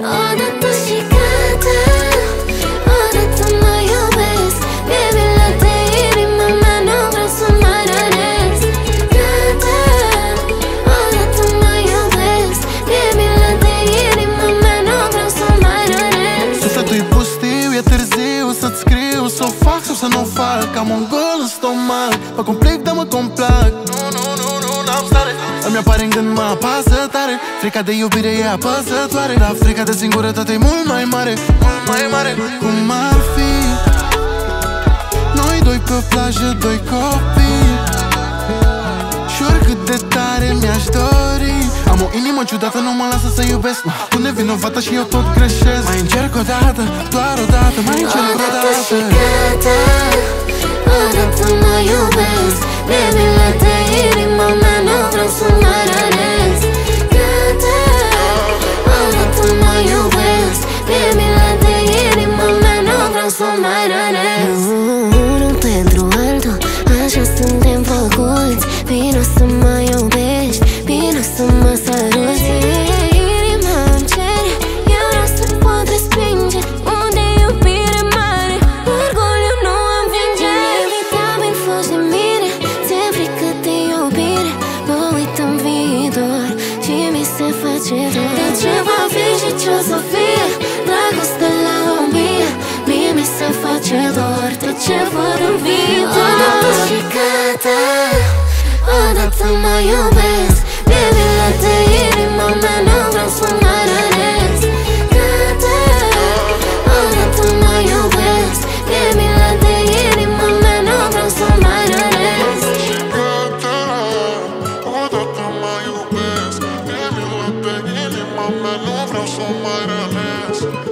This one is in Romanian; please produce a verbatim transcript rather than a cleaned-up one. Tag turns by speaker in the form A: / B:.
A: odată și gata. Odată mă iubesc, e milă de inima mea, nu vreau să mai rănesc. Gata, odată mă iubesc, e milă de inima mea, nu vreau să mai rănesc.
B: Sufletul-i pustiu, e târziu să-ți scriu, să o fac sau să nu o fac. Am un gol în stomac, mă complic, dar mă complac. Nu, nu, nu, nu, n-am stare. Îmi apare în gând, mă apasă tare. Frica de iubire e apăsătoare, dar frica de singurătate e mult mai mare, mult mai mare. Cum ar fi noi doi pe o plajă, doi copii, și oricât de tare mi-aș dori. Am o inimă ciudată, nu mă lasă să iubesc. Pune vinovată și eu tot greșesc. Mai încerc o dată, doar o dată, mai încerc o dată.
A: Odată și gata, odată mă iubesc, e milă de inima mea, nu vreau să mai rănesc. Gata, odată mă iubesc, e milă de inima mea, nu vreau să mai rănesc. Unul pentru altul, așa suntem făcuți. Vino să mă iubești, vino să mă săruți. Inima îmi cere, eu nu se pot respinge. Unde iubire mare, orgoliu nu învinge. Inevitabil fugi de mine, ți-e frică de iubire. Mă uit în viitor și mi se face dor. De ce va fi și ce o să fie, dragoste la o mie. Mie mi se face dor de ce văd în viitor. Odată și gata, odată mă iubesc, e milă de inima mea, nu vreau să mai rănesc. Gata, odată mă iubesc, e milă de inima mea, nu vreau să mai rănesc.
B: Gata, odată mă iubesc, e milă de inima mea, nu vreau să mai rănesc.